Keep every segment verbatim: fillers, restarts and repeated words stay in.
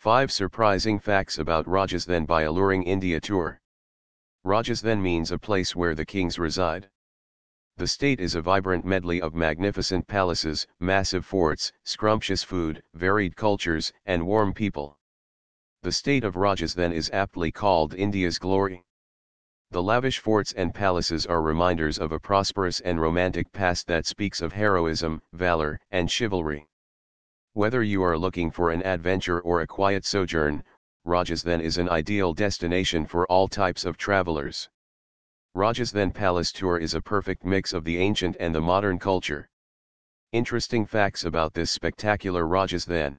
five Surprising Facts about Rajasthan by Alluring India Tour. Rajasthan means a place where the kings reside. The state is a vibrant medley of magnificent palaces, massive forts, scrumptious food, varied cultures, and warm people. The state of Rajasthan is aptly called India's glory. The lavish forts and palaces are reminders of a prosperous and romantic past that speaks of heroism, valor, and chivalry. Whether you are looking for an adventure or a quiet sojourn, Rajasthan is an ideal destination for all types of travelers. Rajasthan Palace Tour is a perfect mix of the ancient and the modern culture. Interesting facts about this spectacular Rajasthan.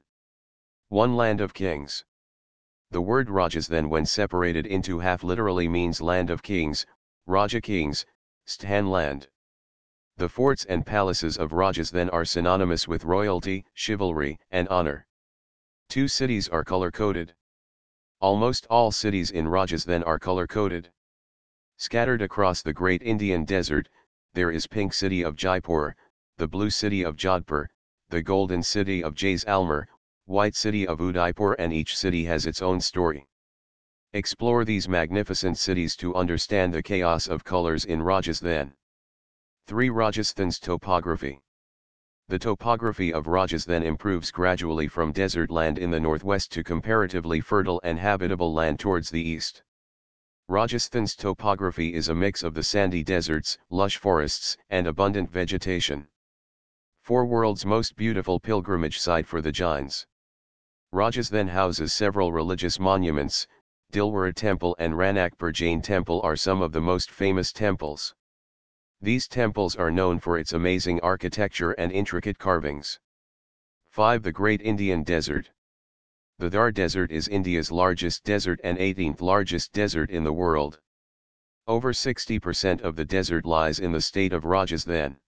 one Land of Kings. The word Rajasthan, when separated into half, literally means land of kings, Raja kings, Sthan land. The forts and palaces of Rajasthan are synonymous with royalty, chivalry, and honor. Two cities are color-coded. Almost all cities in Rajasthan are color-coded. Scattered across the great Indian desert, there is Pink City of Jaipur, the Blue City of Jodhpur, the Golden City of Jaisalmer, White City of Udaipur, and each city has its own story. Explore these magnificent cities to understand the chaos of colors in Rajasthan. three Rajasthan's topography. The topography of Rajasthan improves gradually from desert land in the northwest to comparatively fertile and habitable land towards the east. Rajasthan's topography is a mix of the sandy deserts, lush forests, and abundant vegetation. four World's most beautiful pilgrimage site for the Jains. Rajasthan houses several religious monuments. Dilwara Temple and Ranakpur Jain Temple are some of the most famous temples. These temples are known for its amazing architecture and intricate carvings. five The Great Indian Desert. The Thar Desert is India's largest desert and eighteenth largest desert in the world. Over sixty percent of the desert lies in the state of Rajasthan.